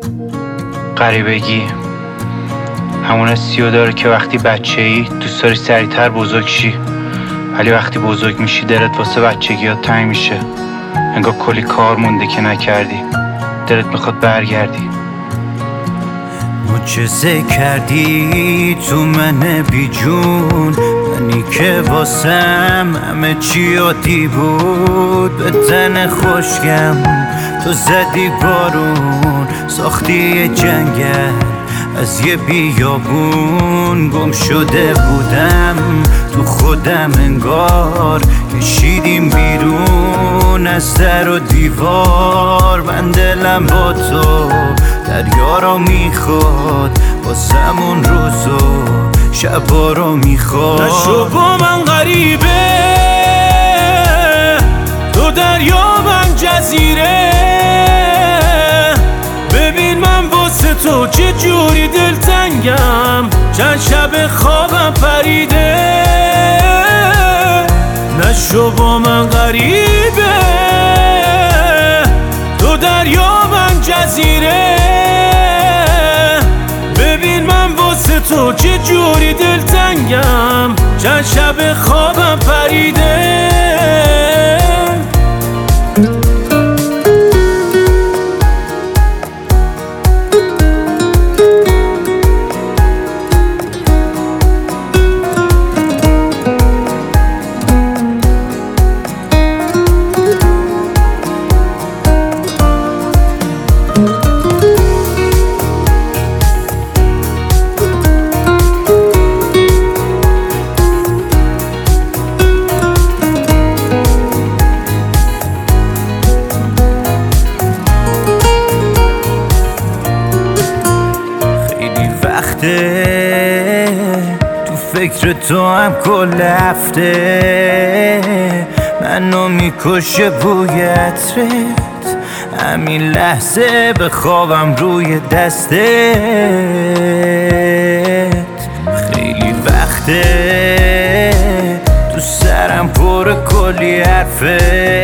غریبگی همون حسیو داره که وقتی بچه‌ای دوست داری سریعتر بزرگ شی، ولی وقتی بزرگ میشی دلت واسه بچگیات تنگ میشه. انگار کلی کار مونده که نکردی، دلت میخواد برگردی. معجزه کردی تو من بی جون، منی که واسم همه چی عادی بود. به تن خوشگم تو زدی بارون، ساختی یه جنگل از یه بیابون. گم شده بودم تو خودم، انگار کشیدیم بیرون از در و دیوار. من دلم با تو دریا رو میخواد، واسمون روز و شبا رو میخواد. نشو با من غریبه، تو دریا من جزیره. ببین من واسه تو چه جوری دلتنگم، چند شب خوابم پریده. نشو با من غریبه، تو دریا من جزیره. ببین من واسه تو چه جوری دلتنگم، چند شب خوابم پریده. تو فکر تو هم کل هفته، منو میکشه بوی عطرت. همین لحظه به خوابم روی دستت. خیلی وقته تو سرم پر کلی حرفه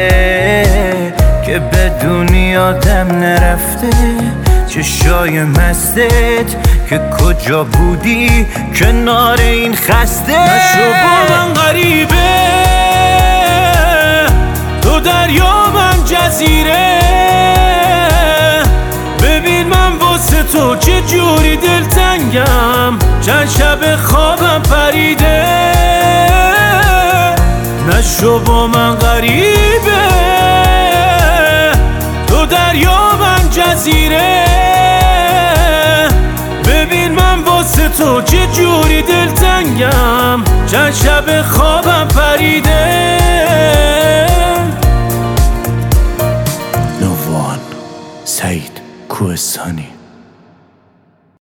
که بدونی آدم نرفته. چشای مستت که کجا بودی کنار این خسته. نشو با من غریبه، تو دریا من جزیره. ببین من واسه تو چه جوری دلتنگم، چند شب خوابم پریده. نشو با من غریبه، تو دریا من جزیره. ببین من واسه تو چه جوری دلتنگم، چند شب خوابم پریده. نووان سعید کوهستانی.